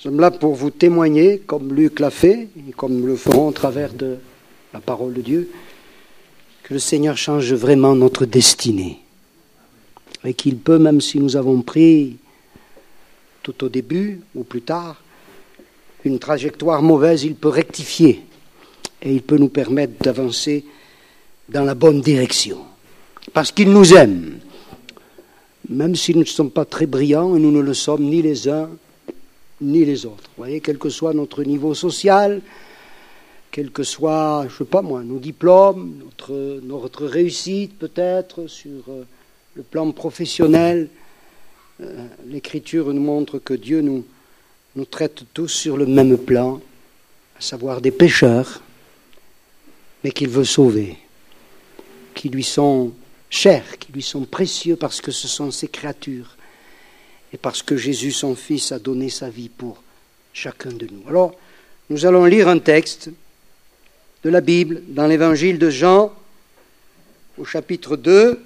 Nous sommes là pour vous témoigner, comme Luc l'a fait, et comme nous le ferons au travers de la parole de Dieu, que le Seigneur change vraiment notre destinée. Et qu'il peut, même si nous avons pris, tout au début ou plus tard, une trajectoire mauvaise, il peut rectifier. Et il peut nous permettre d'avancer dans la bonne direction. Parce qu'il nous aime. Même si nous ne sommes pas très brillants, et nous ne le sommes ni les uns ni les autres. Vous voyez, quel que soit notre niveau social, quel que soit, je ne sais pas moi, nos diplômes, notre réussite peut-être sur le plan professionnel, l'Écriture nous montre que Dieu nous traite tous sur le même plan, à savoir des pécheurs, mais qu'il veut sauver, qui lui sont chers, qui lui sont précieux parce que ce sont ses créatures et parce que Jésus, son Fils, a donné sa vie pour chacun de nous. Alors, nous allons lire un texte de la Bible dans l'Évangile de Jean, au chapitre 2,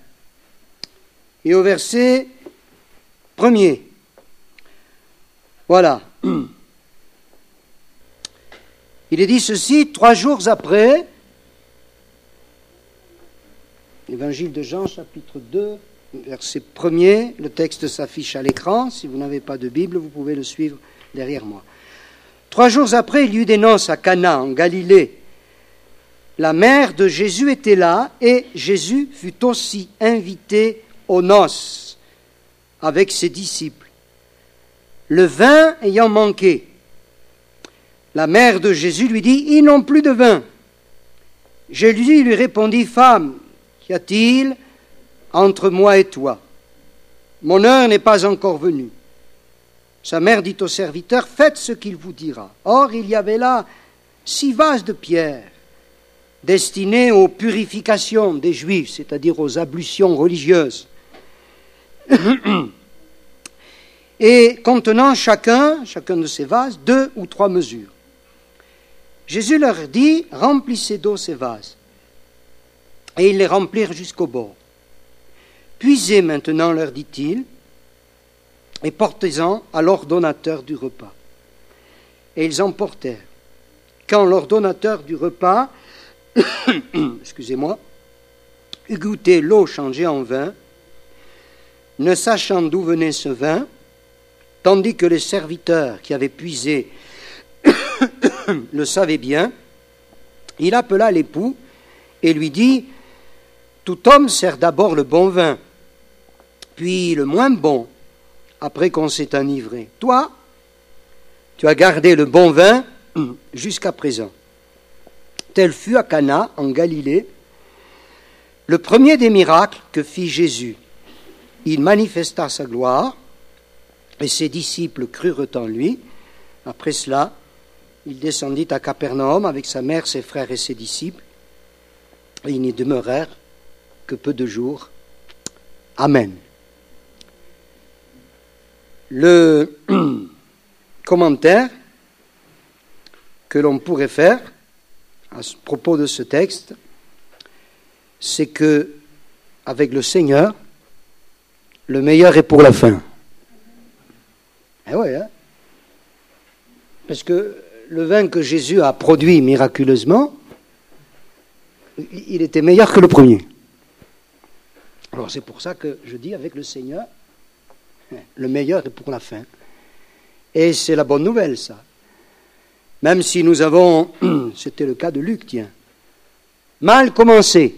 et au verset 1er. Voilà. Il est dit ceci, 3 jours après, l'Évangile de Jean, chapitre 2, verset 1er, le texte s'affiche à l'écran. Si vous n'avez pas de Bible, vous pouvez le suivre derrière moi. 3 jours après, il y eut des noces à Cana, en Galilée. La mère de Jésus était là, et Jésus fut aussi invité aux noces avec ses disciples. Le vin ayant manqué, la mère de Jésus lui dit, « Ils n'ont plus de vin. » Jésus lui répondit, « Femme, qu'y a-t-il entre moi et toi? Mon heure n'est pas encore venue. » Sa mère dit au serviteur, « Faites ce qu'il vous dira. » Or, il y avait là 6 vases de pierre, destinés aux purifications des Juifs, c'est-à-dire aux ablutions religieuses, et contenant chacun de ces vases 2 ou 3 mesures. Jésus leur dit, « Remplissez d'eau ces vases. » Et ils les remplirent jusqu'au bord. « Puisez maintenant, leur dit-il, et portez-en à l'ordonnateur du repas. » Et ils emportèrent. Quand l'ordonnateur du repas, eut goûté l'eau changée en vin, ne sachant d'où venait ce vin, tandis que les serviteurs qui avaient puisé le savaient bien, il appela l'époux et lui dit, « Tout homme sert d'abord le bon vin, puis le moins bon, après qu'on s'est enivré. Toi, tu as gardé le bon vin jusqu'à présent. » Tel fut à Cana, en Galilée, le premier des miracles que fit Jésus. Il manifesta sa gloire, et ses disciples crurent en lui. Après cela, il descendit à Capernaum avec sa mère, ses frères et ses disciples, et ils n'y demeurèrent que peu de jours. Amen. Le commentaire que l'on pourrait faire à ce propos de ce texte, c'est que, avec le Seigneur, le meilleur est pour la fin. Eh oui, hein? Parce que le vin que Jésus a produit miraculeusement, il était meilleur que le premier. Alors c'est pour ça que je dis, avec le Seigneur, le meilleur est pour la fin. Et c'est la bonne nouvelle, ça. Même si nous avons, c'était le cas de Luc, tiens, mal commencé,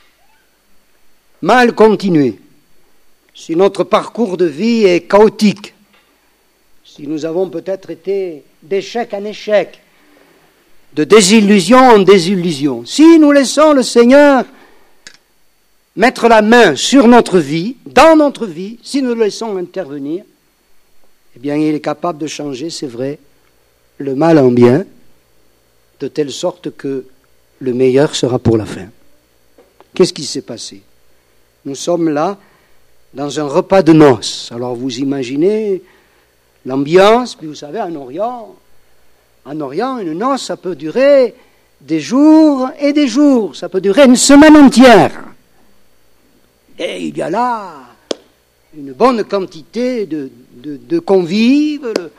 mal continué, si notre parcours de vie est chaotique, si nous avons peut-être été d'échec en échec, de désillusion en désillusion, si nous laissons le Seigneur mettre la main sur notre vie, dans notre vie, si nous le laissons intervenir, eh bien, il est capable de changer, c'est vrai, le mal en bien, de telle sorte que le meilleur sera pour la fin. Qu'est-ce qui s'est passé? Nous sommes là, dans un repas de noces. Alors, vous imaginez l'ambiance, puis vous savez, en Orient, une noce, ça peut durer des jours et des jours, ça peut durer une semaine entière. Et il y a là une bonne quantité de convives,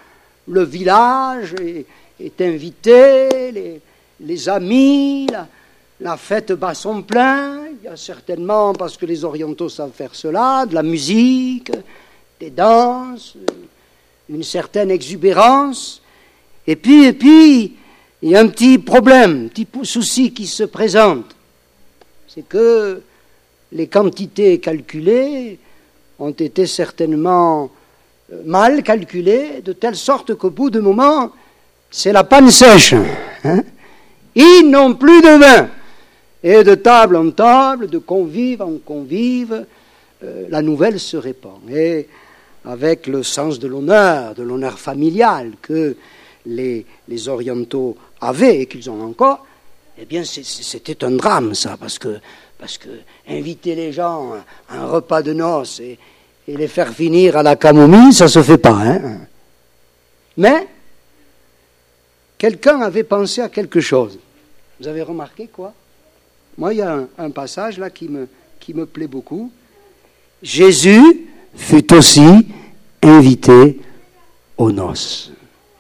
le village est invité, les amis, la fête bat son plein. Il y a certainement, parce que les orientaux savent faire cela, de la musique, des danses, une certaine exubérance. Et puis, il y a un petit problème, un petit souci qui se présente. C'est que les quantités calculées ont été certainement mal calculées, de telle sorte qu'au bout d'un moment, c'est la panne sèche. Hein? Ils n'ont plus de vin. Et de table en table, de convive en convive, la nouvelle se répand. Et avec le sens de l'honneur familial que les orientaux avaient et qu'ils ont encore, eh bien c'était un drame ça, parce que inviter les gens à un repas de noces et les faire finir à la camomille, ça se fait pas. Hein. Mais quelqu'un avait pensé à quelque chose. Vous avez remarqué quoi? Moi, il y a un passage là qui me plaît beaucoup. Jésus fut aussi invité aux noces.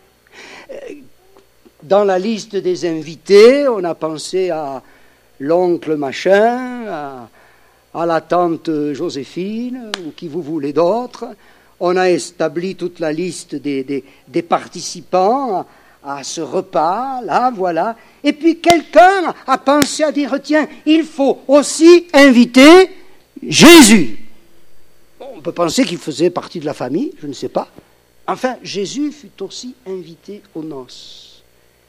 Dans la liste des invités, on a pensé à l'oncle machin, à la tante Joséphine, ou qui vous voulez d'autres. On a établi toute la liste des participants à ce repas, là, voilà. Et puis quelqu'un a pensé à dire, tiens, il faut aussi inviter Jésus. Bon, on peut penser qu'il faisait partie de la famille, je ne sais pas. Enfin, Jésus fut aussi invité aux noces.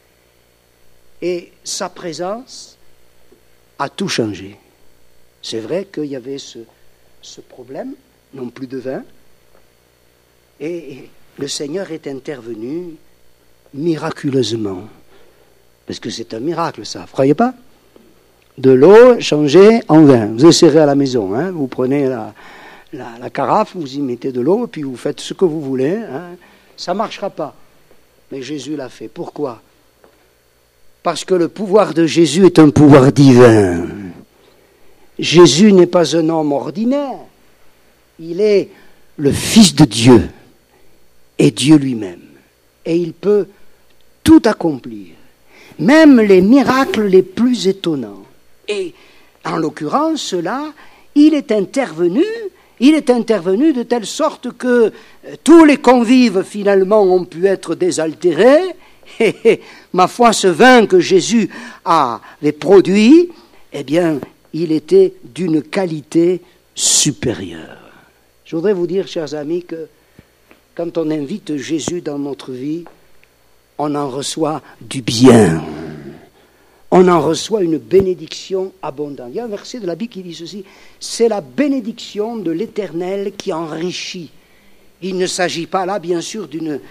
Et sa présence a tout changé. C'est vrai qu'il y avait ce problème, non plus de vin, et le Seigneur est intervenu miraculeusement. Parce que c'est un miracle, ça, vous croyez pas? De l'eau changée en vin. Vous essayerez à la maison, hein, vous prenez la carafe, vous y mettez de l'eau, et puis vous faites ce que vous voulez. Hein. Ça ne marchera pas. Mais Jésus l'a fait. Pourquoi? Parce que le pouvoir de Jésus est un pouvoir divin. Jésus n'est pas un homme ordinaire. Il est le Fils de Dieu et Dieu lui-même. Et il peut tout accomplir. Même les miracles les plus étonnants. Et en l'occurrence, là, il est intervenu de telle sorte que tous les convives finalement ont pu être désaltérés. Et ma foi, ce vin que Jésus avait produit, eh bien, il était d'une qualité supérieure. Je voudrais vous dire, chers amis, que quand on invite Jésus dans notre vie, on en reçoit du bien. On en reçoit une bénédiction abondante. Il y a un verset de la Bible qui dit ceci, c'est la bénédiction de l'Éternel qui enrichit. Il ne s'agit pas là, bien sûr,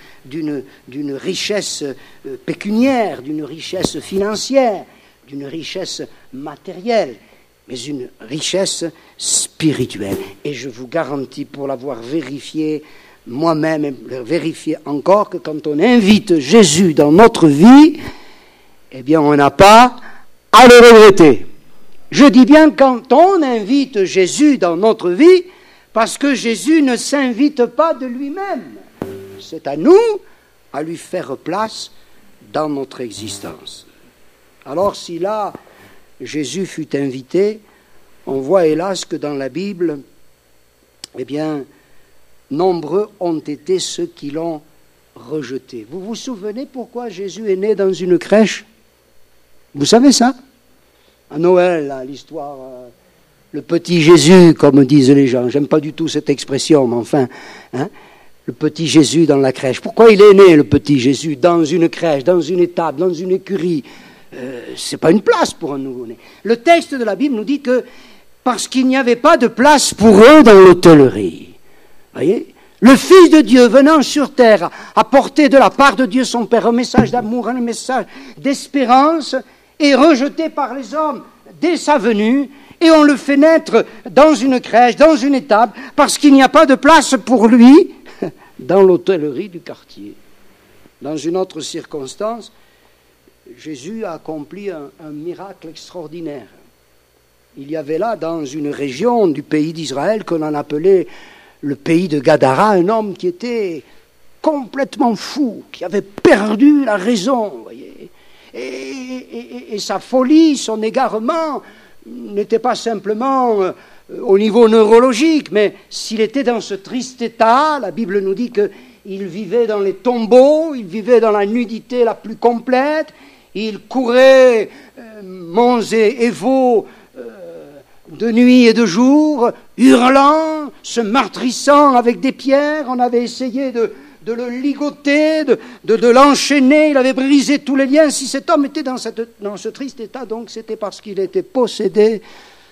d'une richesse pécuniaire, d'une richesse financière, d'une richesse matérielle, mais une richesse spirituelle. Et je vous garantis, pour l'avoir vérifié moi-même et vérifier encore, que quand on invite Jésus dans notre vie, eh bien on n'a pas à le regretter. Je dis bien quand on invite Jésus dans notre vie, parce que Jésus ne s'invite pas de lui-même. C'est à nous à lui faire place dans notre existence. Alors si là, Jésus fut invité, on voit hélas que dans la Bible, eh bien, nombreux ont été ceux qui l'ont rejeté. Vous vous souvenez pourquoi Jésus est né dans une crèche? Vous savez ça? À Noël, là, l'histoire, le petit Jésus, comme disent les gens. J'aime pas du tout cette expression, mais enfin, hein, le petit Jésus dans la crèche. Pourquoi il est né, le petit Jésus, dans une crèche, dans une étable, dans une écurie? C'est pas une place pour un nouveau-né. Le texte de la Bible nous dit que parce qu'il n'y avait pas de place pour eux dans l'hôtellerie. Voyez, le Fils de Dieu venant sur terre apporter de la part de Dieu son Père un message d'amour, un message d'espérance, est rejeté par les hommes dès sa venue, et on le fait naître dans une crèche, dans une étable, parce qu'il n'y a pas de place pour lui dans l'hôtellerie du quartier. Dans une autre circonstance, Jésus a accompli un miracle extraordinaire. Il y avait là, dans une région du pays d'Israël qu'on en appelait le pays de Gadara, un homme qui était complètement fou, qui avait perdu la raison, vous voyez. Et sa folie, son égarement n'était pas simplement au niveau neurologique, mais s'il était dans ce triste état, la Bible nous dit qu'il vivait dans les tombeaux, il vivait dans la nudité la plus complète, il courait monts et vaux de nuit et de jour, hurlant, se martrissant avec des pierres. On avait essayé de le ligoter, de l'enchaîner, il avait brisé tous les liens. Si cet homme était dans ce triste état, donc c'était parce qu'il était possédé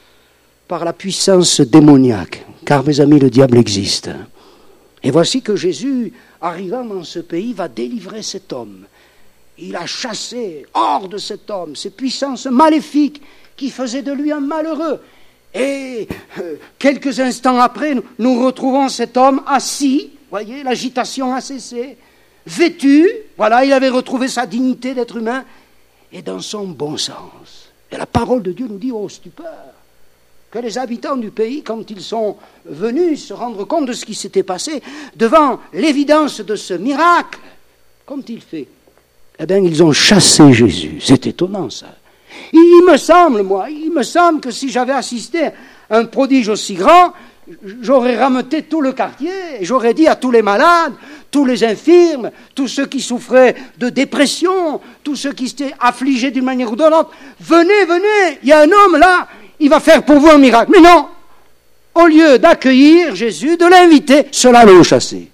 par la puissance démoniaque. Car, mes amis, le diable existe. Et voici que Jésus, arrivant dans ce pays, va délivrer cet homme. Il a chassé hors de cet homme ces puissances maléfiques qui faisaient de lui un malheureux. Et quelques instants après, nous retrouvons cet homme assis, voyez, l'agitation a cessé, vêtu, voilà, il avait retrouvé sa dignité d'être humain, et dans son bon sens. Et la parole de Dieu nous dit, oh stupeur, que les habitants du pays, quand ils sont venus se rendre compte de ce qui s'était passé, devant l'évidence de ce miracle, qu'ont-ils fait? Eh bien, ils ont chassé Jésus. C'est étonnant, ça. Il me semble que si j'avais assisté à un prodige aussi grand, j'aurais rameuté tout le quartier, et j'aurais dit à tous les malades, tous les infirmes, tous ceux qui souffraient de dépression, tous ceux qui étaient affligés d'une manière ou d'une autre, venez, il y a un homme là, il va faire pour vous un miracle. Mais non, au lieu d'accueillir Jésus, de l'inviter, cela l'ont chassé.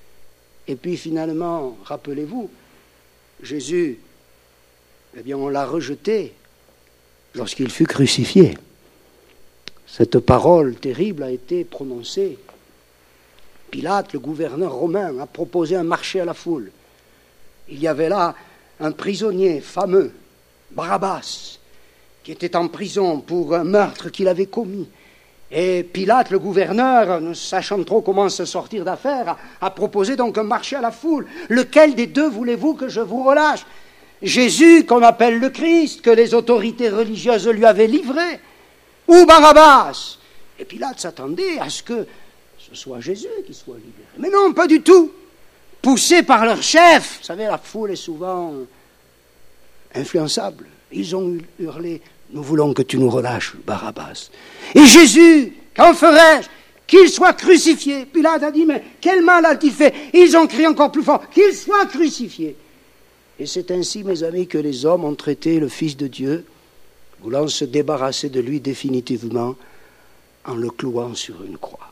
Et puis finalement, rappelez-vous, Jésus, eh bien on l'a rejeté lorsqu'il fut crucifié. Cette parole terrible a été prononcée. Pilate, le gouverneur romain, a proposé un marché à la foule. Il y avait là un prisonnier fameux, Barabbas, qui était en prison pour un meurtre qu'il avait commis. Et Pilate, le gouverneur, ne sachant trop comment se sortir d'affaire, a proposé donc un marché à la foule. Lequel des deux voulez-vous que je vous relâche? Jésus, qu'on appelle le Christ, que les autorités religieuses lui avaient livré, ou Barabbas? Et Pilate s'attendait à ce que ce soit Jésus qui soit libéré. Mais non, pas du tout. Poussés par leur chef, vous savez, la foule est souvent influençable. Ils ont hurlé, nous voulons que tu nous relâches, Barabbas. Et Jésus, qu'en ferais-je? Qu'il soit crucifié. Pilate a dit, mais quel mal a-t-il fait? Ils ont crié encore plus fort, qu'il soit crucifié. Et c'est ainsi, mes amis, que les hommes ont traité le Fils de Dieu, voulant se débarrasser de lui définitivement en le clouant sur une croix.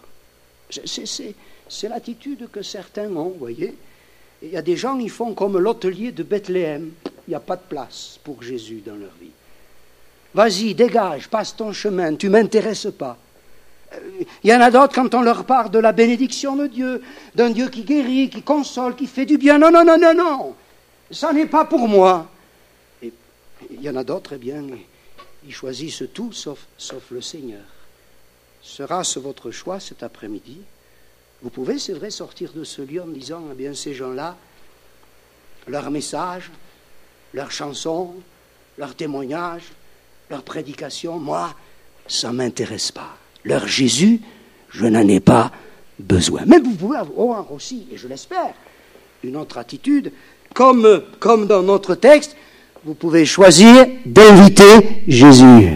C'est l'attitude que certains ont, vous voyez. Il y a des gens qui font comme l'hôtelier de Bethléem. Il n'y a pas de place pour Jésus dans leur vie. Vas-y, dégage, passe ton chemin, tu ne m'intéresses pas. Il y en a d'autres, quand on leur parle de la bénédiction de Dieu, d'un Dieu qui guérit, qui console, qui fait du bien, non, ça n'est pas pour moi. Et il y en a d'autres, eh bien, ils choisissent tout sauf le Seigneur. Sera-ce votre choix cet après-midi? Vous pouvez, c'est vrai, sortir de ce lieu en disant, eh bien, ces gens-là, leur message, leur chanson, leur témoignage, leur prédication, moi, ça ne m'intéresse pas. Leur Jésus, je n'en ai pas besoin. Mais vous pouvez avoir aussi, et je l'espère, une autre attitude, comme dans notre texte, vous pouvez choisir d'inviter Jésus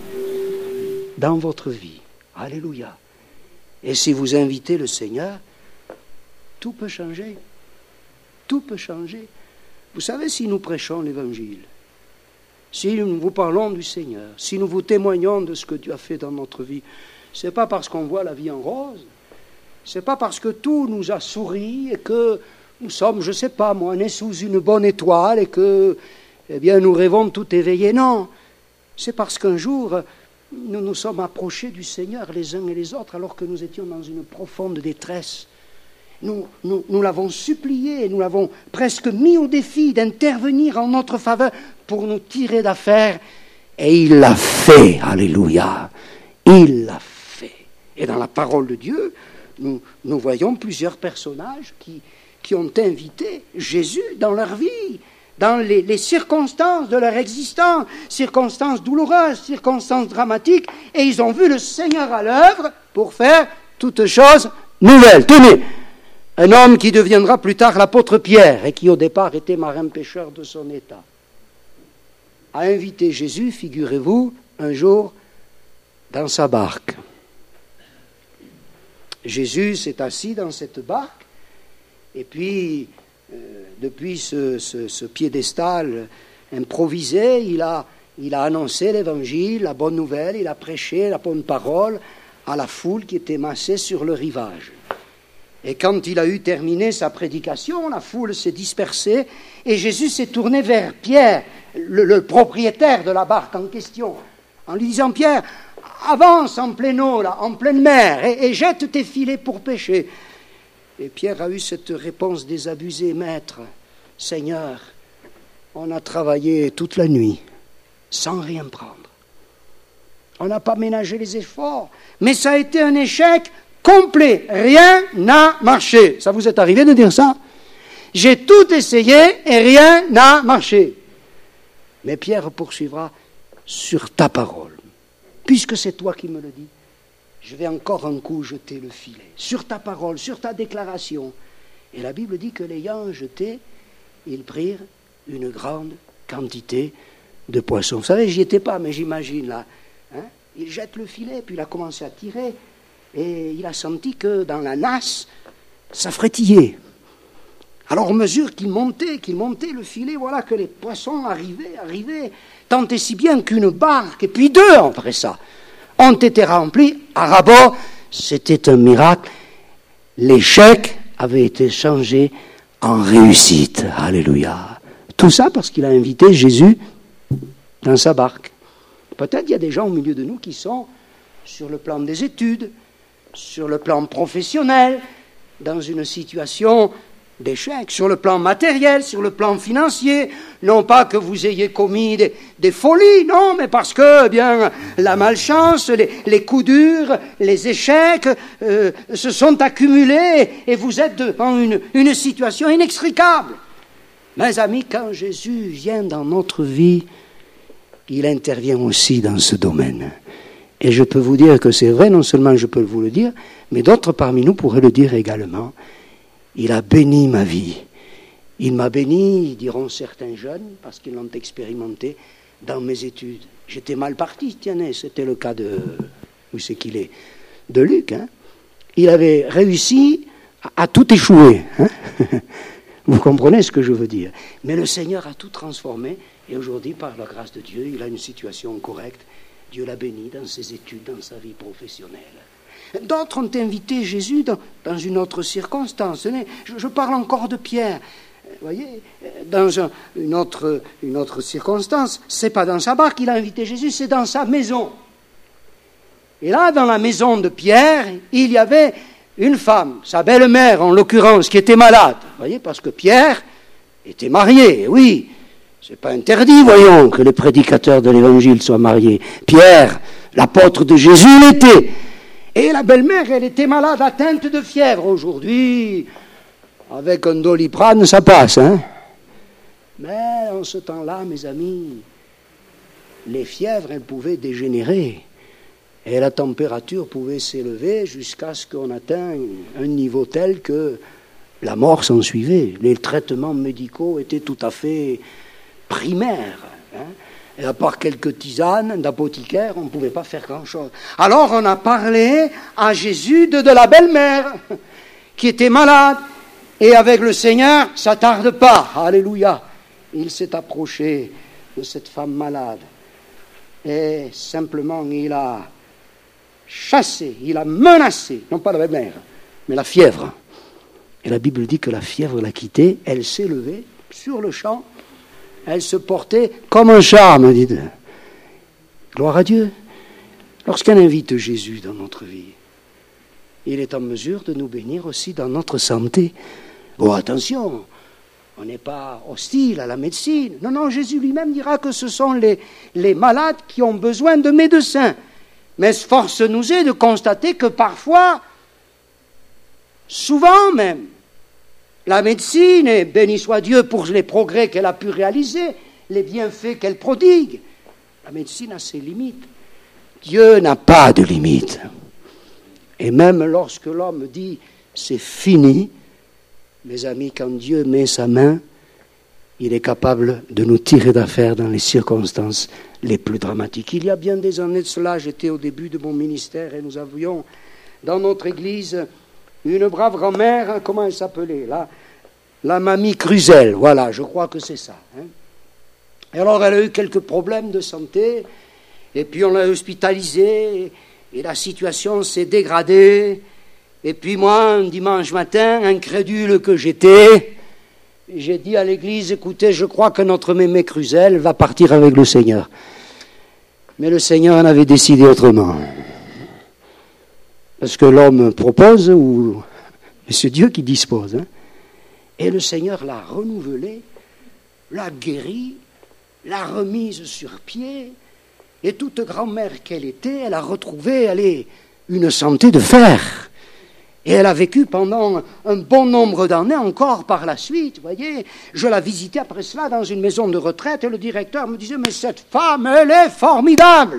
dans votre vie. Alléluia. Et si vous invitez le Seigneur, tout peut changer. Tout peut changer. Vous savez, si nous prêchons l'Évangile, si nous vous parlons du Seigneur, si nous vous témoignons de ce que Dieu a fait dans notre vie, ce n'est pas parce qu'on voit la vie en rose, ce n'est pas parce que tout nous a souri et que nous sommes, je ne sais pas moi, nés sous une bonne étoile et que, eh bien, nous rêvons tout éveillés. Non, c'est parce qu'un jour, nous nous sommes approchés du Seigneur les uns et les autres alors que nous étions dans une profonde détresse. Nous l'avons supplié, nous l'avons presque mis au défi d'intervenir en notre faveur pour nous tirer d'affaire. Et il l'a fait, alléluia, il l'a fait. Et dans la parole de Dieu, nous voyons plusieurs personnages qui ont invité Jésus dans leur vie, dans les circonstances de leur existence, circonstances douloureuses, circonstances dramatiques, et ils ont vu le Seigneur à l'œuvre pour faire toutes choses nouvelles. Tenez, un homme qui deviendra plus tard l'apôtre Pierre et qui au départ était marin-pêcheur de son état, a invité Jésus, figurez-vous, un jour dans sa barque. Jésus s'est assis dans cette barque et puis, depuis ce piédestal improvisé, il a annoncé l'évangile, la bonne nouvelle, il a prêché la bonne parole à la foule qui était massée sur le rivage. Et quand il a eu terminé sa prédication, la foule s'est dispersée et Jésus s'est tourné vers Pierre, le propriétaire de la barque en question, en lui disant « Pierre, avance en pleine eau, là, en pleine mer, et jette tes filets pour pêcher. » Et Pierre a eu cette réponse désabusée « Maître, Seigneur, on a travaillé toute la nuit sans rien prendre. On n'a pas ménagé les efforts, mais ça a été un échec complet. Rien n'a marché. » Ça vous est arrivé de dire ça? J'ai tout essayé et rien n'a marché. Mais Pierre poursuivra sur ta parole. Puisque c'est toi qui me le dis, je vais encore un coup jeter le filet. Sur ta parole, sur ta déclaration. Et la Bible dit que l'ayant jeté, ils prirent une grande quantité de poissons. Vous savez, j'y étais pas, mais j'imagine là. Il jette le filet, puis il a commencé à tirer. Et il a senti que dans la nasse, ça frétillait. Alors, à mesure qu'il montait le filet, voilà que les poissons arrivaient, tant et si bien qu'une barque, et puis deux après ça, ont été remplis à ras-bord. C'était un miracle. L'échec avait été changé en réussite. Alléluia. Tout ça parce qu'il a invité Jésus dans sa barque. Peut-être il y a des gens au milieu de nous qui sont sur le plan des études, sur le plan professionnel, dans une situation d'échec, sur le plan matériel, sur le plan financier. Non pas que vous ayez commis des folies, non, mais parce que, eh bien, la malchance, les coups durs, les échecs se sont accumulés et vous êtes devant une situation inextricable. Mes amis, quand Jésus vient dans notre vie, il intervient aussi dans ce domaine. Et je peux vous dire que c'est vrai, non seulement je peux vous le dire, mais d'autres parmi nous pourraient le dire également. Il a béni ma vie. Il m'a béni, diront certains jeunes, parce qu'ils l'ont expérimenté, dans mes études. J'étais mal parti, tenez, c'était le cas de... Où c'est qu'il est? De Luc, hein. Il avait réussi à tout échouer, hein. Vous comprenez ce que je veux dire? Mais le Seigneur a tout transformé, et aujourd'hui, par la grâce de Dieu, il a une situation correcte. Dieu l'a béni dans ses études, dans sa vie professionnelle. D'autres ont invité Jésus dans une autre circonstance. Je parle encore de Pierre. Vous voyez, dans une autre circonstance, c'est pas dans sa barque qu'il a invité Jésus, c'est dans sa maison. Et là, dans la maison de Pierre, il y avait une femme, sa belle-mère en l'occurrence, qui était malade. Vous voyez, parce que Pierre était marié, oui. C'est pas interdit, voyons, que les prédicateurs de l'Évangile soient mariés. Pierre, l'apôtre de Jésus, l'était. Et la belle-mère, elle était malade, atteinte de fièvre. Aujourd'hui, avec un Doliprane, ça passe, hein. Mais en ce temps-là, mes amis, les fièvres, elles pouvaient dégénérer. Et la température pouvait s'élever jusqu'à ce qu'on atteigne un niveau tel que la mort s'en suivait. Les traitements médicaux étaient tout à fait primaires, hein. Et à part quelques tisanes d'apothicaire, on ne pouvait pas faire grand-chose. Alors on a parlé à Jésus de la belle-mère qui était malade. Et avec le Seigneur, ça ne tarde pas. Alléluia. Il s'est approché de cette femme malade. Et simplement, il a chassé, il a menacé, non pas la belle-mère, mais la fièvre. Et la Bible dit que la fièvre l'a quittée, elle s'est levée sur le champ. Elle se portait comme un charme, dites. Gloire à Dieu. Lorsqu'on invite Jésus dans notre vie, il est en mesure de nous bénir aussi dans notre santé. Oh, attention, on n'est pas hostile à la médecine. Non, non, Jésus lui-même dira que ce sont les malades qui ont besoin de médecins. Mais force nous est de constater que parfois, souvent même, la médecine, et béni soit Dieu pour les progrès qu'elle a pu réaliser, les bienfaits qu'elle prodigue. La médecine a ses limites. Dieu n'a pas de limites. Et même lorsque l'homme dit « c'est fini », Mes amis, quand Dieu met sa main, il est capable de nous tirer d'affaire dans les circonstances les plus dramatiques. Il y a bien des années de cela, j'étais au début de mon ministère et nous avions dans notre église une brave grand-mère, comment elle s'appelait là, la mamie Cruzel, voilà, je crois que c'est ça. Et alors elle a eu quelques problèmes de santé, et puis on l'a hospitalisée, et la situation s'est dégradée. Et puis moi, un dimanche matin, incrédule que j'étais, j'ai dit à l'église, écoutez, je crois que notre mémé Cruzel va partir avec le Seigneur. Mais le Seigneur en avait décidé autrement. Parce que l'homme propose, ou c'est Dieu qui dispose. Et le Seigneur l'a renouvelée, l'a guérie, l'a remise sur pied. Et toute grand-mère qu'elle était, elle a retrouvé, une santé de fer. Et elle a vécu pendant un bon nombre d'années encore par la suite, vous voyez. Je la visitais après cela dans une maison de retraite et le directeur me disait « Mais cette femme, elle est formidable !»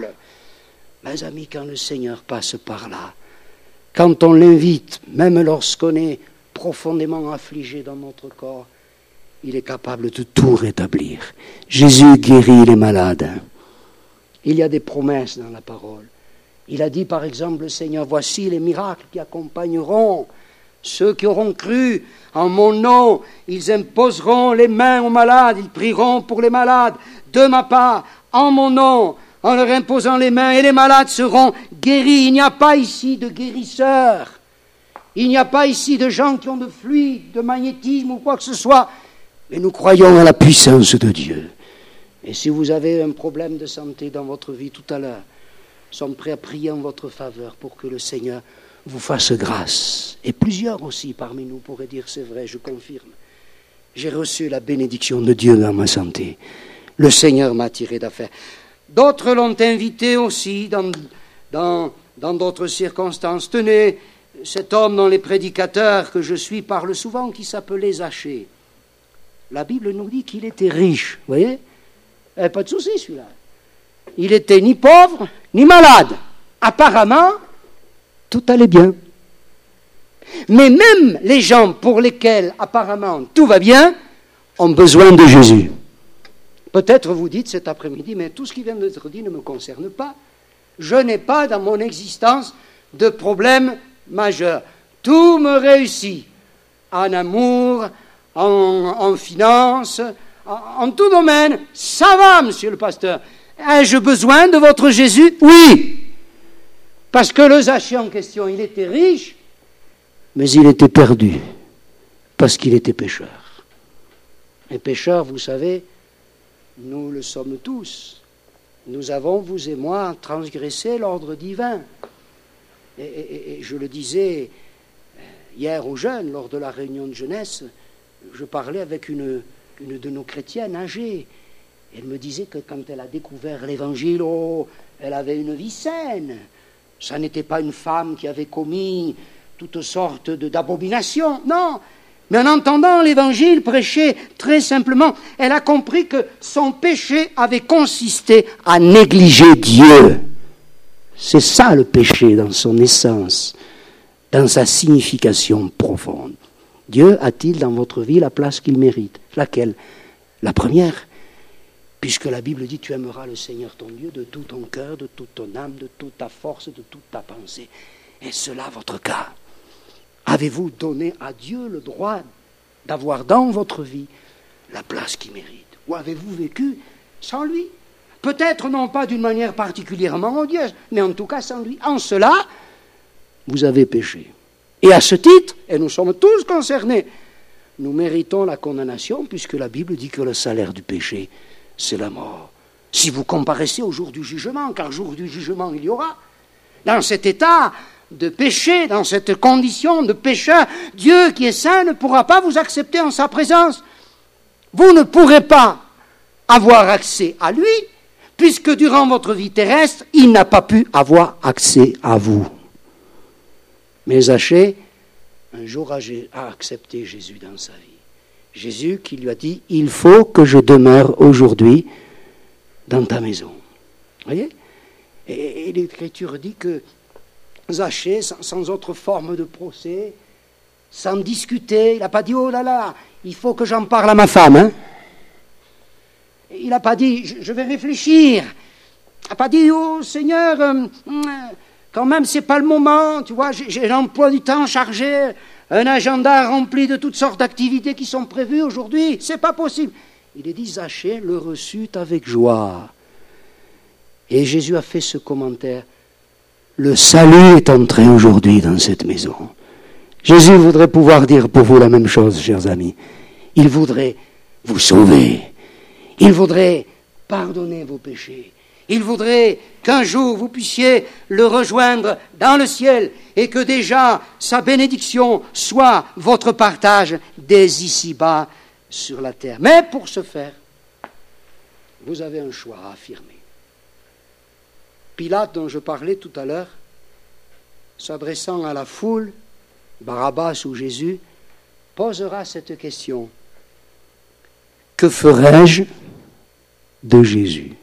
Mes amis, quand le Seigneur passe par là, quand on l'invite, même lorsqu'on est profondément affligé dans notre corps, il est capable de tout rétablir. Jésus guérit les malades. Il y a des promesses dans la parole. Il a dit par exemple, le Seigneur, voici les miracles qui accompagneront ceux qui auront cru en mon nom. Ils imposeront les mains aux malades, ils prieront pour les malades de ma part, en mon nom, en leur imposant les mains, et les malades seront guéris. Il n'y a pas ici de guérisseurs. Il n'y a pas ici de gens qui ont de fluide, de magnétisme ou quoi que ce soit. Mais nous croyons à la puissance de Dieu. Et si vous avez un problème de santé dans votre vie tout à l'heure, nous sommes prêts à prier en votre faveur pour que le Seigneur vous fasse grâce. Et plusieurs aussi parmi nous pourraient dire, c'est vrai, je confirme. J'ai reçu la bénédiction de Dieu dans ma santé. Le Seigneur m'a tiré d'affaire. D'autres l'ont invité aussi dans d'autres circonstances. Tenez, cet homme dont les prédicateurs que je suis parlent souvent, qui s'appelait Zachée. La Bible nous dit qu'il était riche, vous voyez ? Pas de souci celui-là. Il était ni pauvre, ni malade. Apparemment, tout allait bien. Mais même les gens pour lesquels apparemment tout va bien, ont besoin de Jésus. Peut-être vous dites cet après-midi, mais tout ce qui vient d'être dit ne me concerne pas. Je n'ai pas dans mon existence de problème majeur. Tout me réussit. En amour, en finance, en tout domaine. Ça va, monsieur le pasteur. Ai-je besoin de votre Jésus? Oui. Parce que le Zachée en question, il était riche, mais il était perdu. Parce qu'il était pécheur. Et pécheur, vous savez, nous le sommes tous. Nous avons, vous et moi, transgressé l'ordre divin. Et je le disais hier aux jeunes, lors de la réunion de jeunesse, je parlais avec une de nos chrétiennes âgées. Elle me disait que quand elle a découvert l'Évangile, elle avait une vie saine. Ça n'était pas une femme qui avait commis toutes sortes d'abominations, non. Mais en entendant l'Évangile prêché très simplement, elle a compris que son péché avait consisté à négliger Dieu. C'est ça le péché dans son essence, dans sa signification profonde. Dieu a-t-il dans votre vie la place qu'il mérite? Laquelle? La première. Puisque la Bible dit, tu aimeras le Seigneur ton Dieu de tout ton cœur, de toute ton âme, de toute ta force, de toute ta pensée. Est-ce cela votre cas? Avez-vous donné à Dieu le droit d'avoir dans votre vie la place qu'il mérite? Ou avez-vous vécu sans lui? Peut-être non pas d'une manière particulièrement odieuse, mais en tout cas sans lui. En cela, vous avez péché. Et à ce titre, et nous sommes tous concernés, nous méritons la condamnation, puisque la Bible dit que le salaire du péché, c'est la mort. Si vous comparaissez au jour du jugement, car jour du jugement il y aura, dans cet état de péché, dans cette condition de pécheur, Dieu qui est saint ne pourra pas vous accepter en sa présence. Vous ne pourrez pas avoir accès à lui, puisque durant votre vie terrestre, il n'a pas pu avoir accès à vous. Mais Zachée, un jour, a accepté Jésus dans sa vie. Jésus qui lui a dit, il faut que je demeure aujourd'hui dans ta maison. Vous voyez? Et l'Écriture dit que Zachée, sans autre forme de procès, sans discuter. Il n'a pas dit, oh là là, il faut que j'en parle à ma femme. Hein. Il n'a pas dit, je vais réfléchir. Il n'a pas dit, oh Seigneur, quand même, c'est pas le moment. Tu vois, j'ai l'emploi du temps chargé, un agenda rempli de toutes sortes d'activités qui sont prévues aujourd'hui. C'est pas possible. Il est dit, Zachée le reçut avec joie. Et Jésus a fait ce commentaire. Le salut est entré aujourd'hui dans cette maison. Jésus voudrait pouvoir dire pour vous la même chose, chers amis. Il voudrait vous sauver. Il voudrait pardonner vos péchés. Il voudrait qu'un jour vous puissiez le rejoindre dans le ciel et que déjà sa bénédiction soit votre partage dès ici-bas sur la terre. Mais pour ce faire, vous avez un choix à affirmer. Pilate, dont je parlais tout à l'heure, s'adressant à la foule, Barabbas ou Jésus, posera cette question. Que ferai-je de Jésus?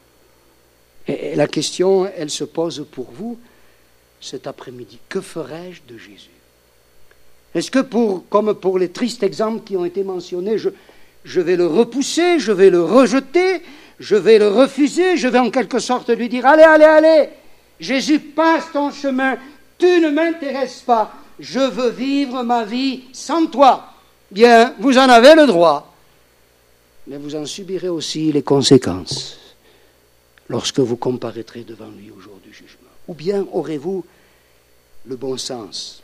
Et la question, elle se pose pour vous cet après-midi. Que ferai-je de Jésus? Est-ce que, comme pour les tristes exemples qui ont été mentionnés, je vais le repousser, je vais le rejeter, je vais le refuser, je vais en quelque sorte lui dire, allez, allez, allez, Jésus, passe ton chemin, tu ne m'intéresses pas, je veux vivre ma vie sans toi. Bien, vous en avez le droit, mais vous en subirez aussi les conséquences lorsque vous comparaîtrez devant lui au jour du jugement. Ou bien aurez-vous le bon sens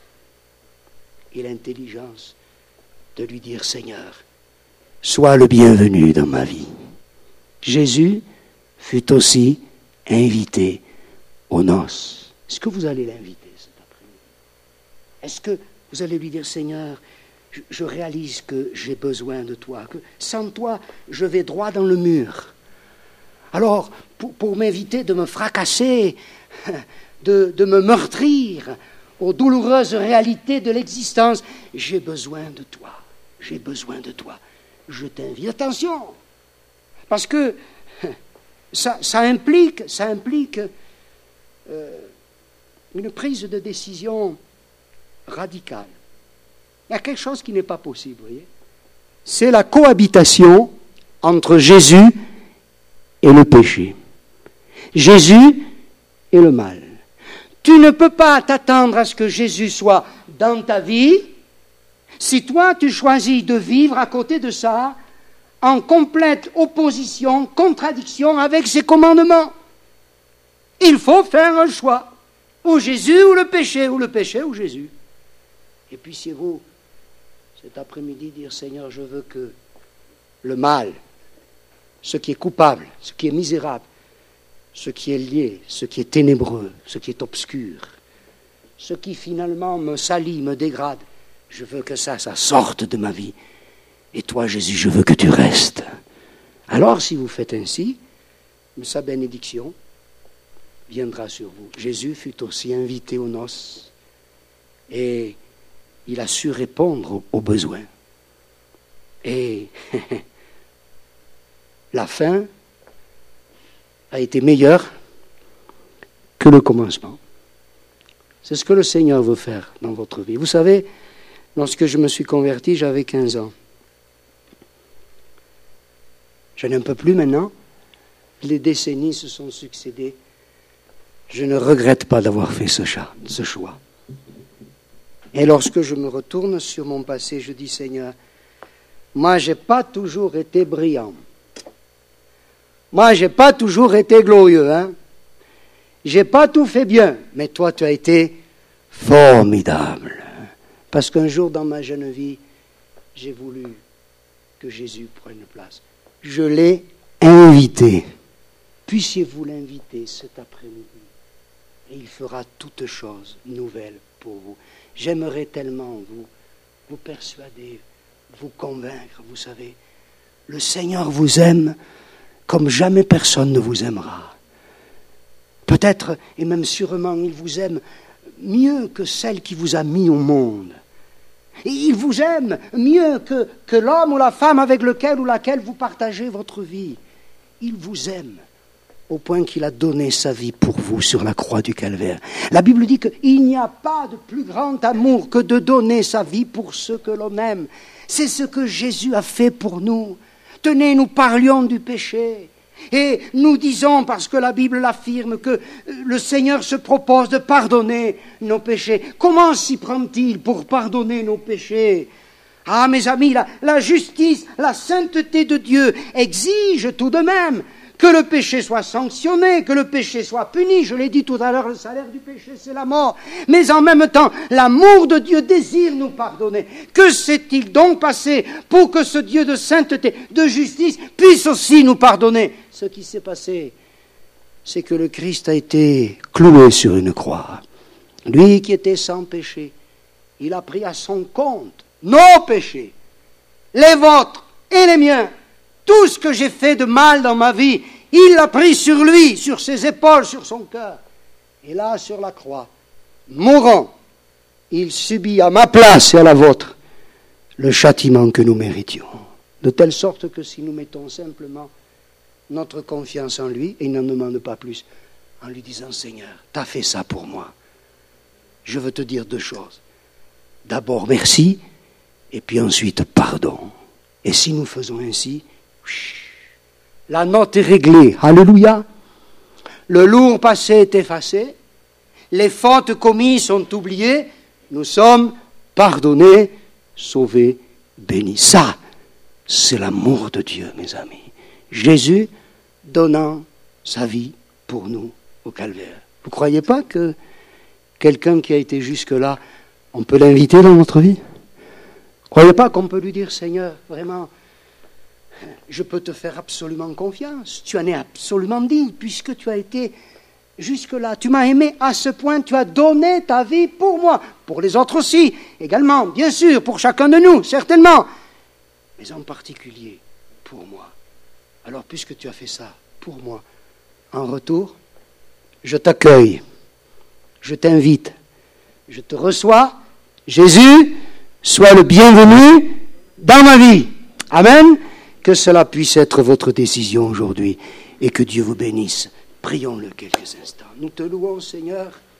et l'intelligence de lui dire, Seigneur, sois le bienvenu dans ma vie. Jésus fut aussi invité aux noces. Est-ce que vous allez l'inviter cet après-midi? Est-ce que vous allez lui dire, Seigneur, je réalise que j'ai besoin de toi, que sans toi, je vais droit dans le mur. Alors, pour m'éviter de me fracasser, de me meurtrir aux douloureuses réalités de l'existence, j'ai besoin de toi. J'ai besoin de toi. Je t'invite. Attention, parce que ça implique une prise de décision radicale. Il y a quelque chose qui n'est pas possible, vous voyez. C'est la cohabitation entre Jésus et le péché. Jésus et le mal. Tu ne peux pas t'attendre à ce que Jésus soit dans ta vie si toi tu choisis de vivre à côté de ça en complète opposition, contradiction avec ses commandements. Il faut faire un choix. Ou Jésus ou le péché ou Jésus. Et puissiez-vous cet après-midi dire, Seigneur, je veux que le mal, ce qui est coupable, ce qui est misérable, ce qui est lié, ce qui est ténébreux, ce qui est obscur, ce qui finalement me salit, me dégrade, je veux que ça sorte de ma vie. Et toi, Jésus, je veux que tu restes. Alors, si vous faites ainsi, sa bénédiction viendra sur vous. Jésus fut aussi invité aux noces et il a su répondre aux besoins. Et la fin a été meilleure que le commencement. C'est ce que le Seigneur veut faire dans votre vie. Vous savez, lorsque je me suis converti, j'avais 15 ans. Je n'en peux plus maintenant. Les décennies se sont succédées. Je ne regrette pas d'avoir fait ce choix. Et lorsque je me retourne sur mon passé, je dis, Seigneur, moi, je n'ai pas toujours été brillant. Moi, je n'ai pas toujours été glorieux. Je n'ai pas tout fait bien. Mais toi, tu as été formidable. Parce qu'un jour, dans ma jeune vie, j'ai voulu que Jésus prenne place. Je l'ai invité. Puissiez-vous l'inviter cet après-midi. Et il fera toutes choses nouvelles pour vous. J'aimerais tellement vous persuader, vous convaincre, vous savez. Le Seigneur vous aime comme jamais personne ne vous aimera. Peut-être, et même sûrement, il vous aime mieux que celle qui vous a mis au monde. Et il vous aime mieux que l'homme ou la femme avec lequel ou laquelle vous partagez votre vie. Il vous aime au point qu'il a donné sa vie pour vous sur la croix du Calvaire. La Bible dit qu'il n'y a pas de plus grand amour que de donner sa vie pour ceux que l'on aime. C'est ce que Jésus a fait pour nous. Tenez, nous parlions du péché. Et nous disons, parce que la Bible l'affirme, que le Seigneur se propose de pardonner nos péchés. Comment s'y prend-il pour pardonner nos péchés ? Ah, mes amis, la justice, la sainteté de Dieu exige tout de même que le péché soit sanctionné, que le péché soit puni. Je l'ai dit tout à l'heure, le salaire du péché, c'est la mort. Mais en même temps, l'amour de Dieu désire nous pardonner. Que s'est-il donc passé pour que ce Dieu de sainteté, de justice, puisse aussi nous pardonner ? Ce qui s'est passé, c'est que le Christ a été cloué sur une croix. Lui qui était sans péché, il a pris à son compte nos péchés, les vôtres et les miens. Tout ce que j'ai fait de mal dans ma vie, il l'a pris sur lui, sur ses épaules, sur son cœur. Et là, sur la croix, mourant, il subit à ma place et à la vôtre le châtiment que nous méritions. De telle sorte que si nous mettons simplement notre confiance en lui, et il n'en demande pas plus, en lui disant « Seigneur, t'as fait ça pour moi. Je veux te dire deux choses. D'abord, merci, et puis ensuite, pardon. » Et si nous faisons ainsi, la note est réglée. Alléluia. Le lourd passé est effacé. Les fautes commises sont oubliées. Nous sommes pardonnés, sauvés, bénis. Ça, c'est l'amour de Dieu, mes amis. Jésus donnant sa vie pour nous au Calvaire. Vous ne croyez pas que quelqu'un qui a été jusque-là, on peut l'inviter dans notre vie ? Vous ne croyez pas qu'on peut lui dire, Seigneur, vraiment, je peux te faire absolument confiance. Tu en es absolument digne, puisque tu as été jusque-là. Tu m'as aimé à ce point, tu as donné ta vie pour moi. Pour les autres aussi, également, bien sûr, pour chacun de nous, certainement. Mais en particulier, pour moi. Alors, puisque tu as fait ça pour moi, en retour, je t'accueille, je t'invite, je te reçois. Jésus, sois le bienvenu dans ma vie. Amen. Que cela puisse être votre décision aujourd'hui et que Dieu vous bénisse. Prions-le quelques instants. Nous te louons, Seigneur.